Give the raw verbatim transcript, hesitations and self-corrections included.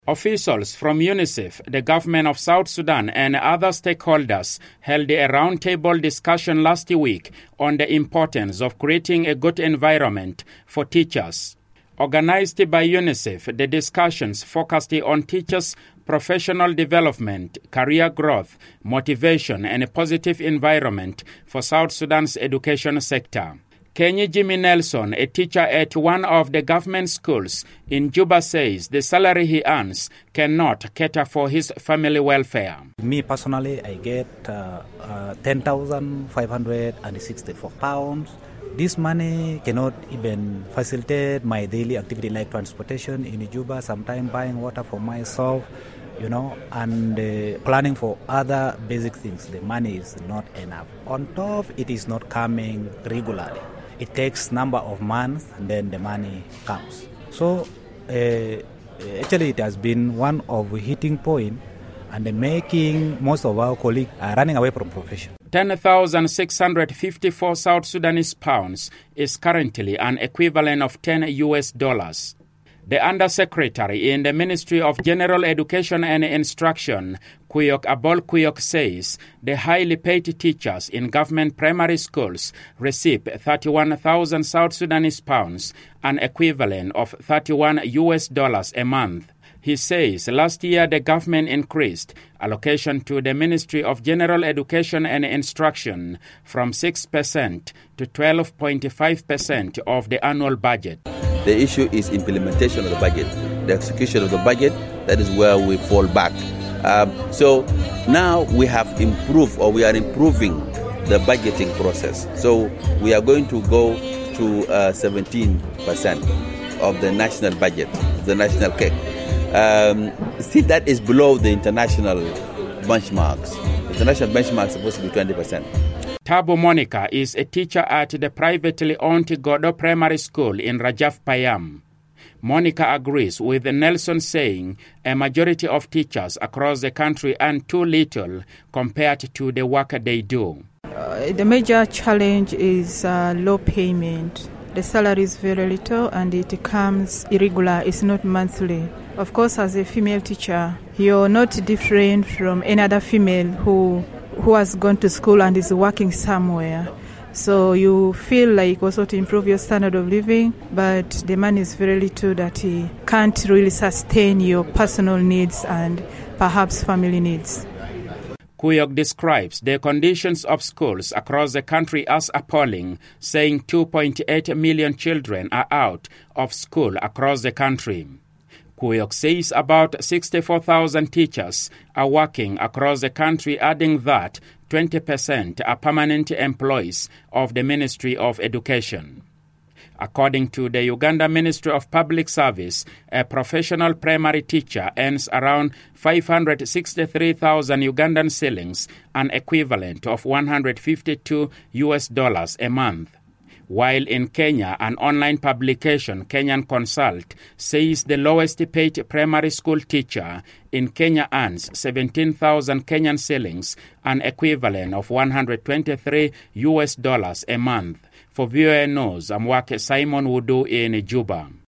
Officials from UNICEF, the government of South Sudan, and other stakeholders held a roundtable discussion last week on the importance of creating a good environment for teachers. Organized by UNICEF, the discussions focused on teachers' professional development, career growth, motivation, and a positive environment for South Sudan's education sector. Kenyi Jimmy Nelson, a teacher at one of the government schools in Juba, says the salary he earns cannot cater for his family welfare. Me personally, I get uh, uh, ten thousand five hundred sixty-four pounds. This money cannot even facilitate my daily activity like transportation in Juba, sometimes buying water for myself, you know, and uh, planning for other basic things. The money is not enough. On top, it is not coming regularly. It takes number of months and then the money comes. So uh, actually it has been one of the hitting point and making most of our colleagues are running away from profession. ten thousand six hundred fifty-four South Sudanese pounds is currently an equivalent of ten U S dollars. The Undersecretary in the Ministry of General Education and Instruction, Kuyok Abol Kuyok, says the highly paid teachers in government primary schools receive thirty-one thousand South Sudanese pounds, an equivalent of thirty-one U S dollars a month. He says last year the government increased allocation to the Ministry of General Education and Instruction from six percent to twelve point five percent of the annual budget. The issue is implementation of the budget, the execution of the budget. That is where we fall back. Um, so now we have improved, or we are improving the budgeting process. So we are going to go to uh, seventeen percent of the national budget, the national cake. Um, still, that is below the international benchmarks. The international benchmark is supposed to be twenty percent. Tabo Monica is a teacher at the privately owned Godo Primary School in Rajaf Payam. Monica agrees with Nelson, saying a majority of teachers across the country earn too little compared to the work they do. Uh, the major challenge is uh, low payment. The salary is very little and it comes irregular, it's not monthly. Of course, as a female teacher, you're not different from any other female who who has gone to school and is working somewhere. So you feel like also to improve your standard of living, but the money is very little that it can't really sustain your personal needs and perhaps family needs. Kuyok describes the conditions of schools across the country as appalling, saying two point eight million children are out of school across the country. Kuyok says about sixty-four thousand teachers are working across the country, adding that twenty percent are permanent employees of the Ministry of Education. According to the Uganda Ministry of Public Service, a professional primary teacher earns around five hundred sixty-three thousand Ugandan shillings, an equivalent of one hundred fifty-two U S dollars a month. While in Kenya, an online publication, Kenyan Consult, says the lowest paid primary school teacher in Kenya earns seventeen thousand Kenyan shillings, an equivalent of one hundred twenty-three U S dollars a month. For V O A News, I'm Wake Simon Wudu in Juba.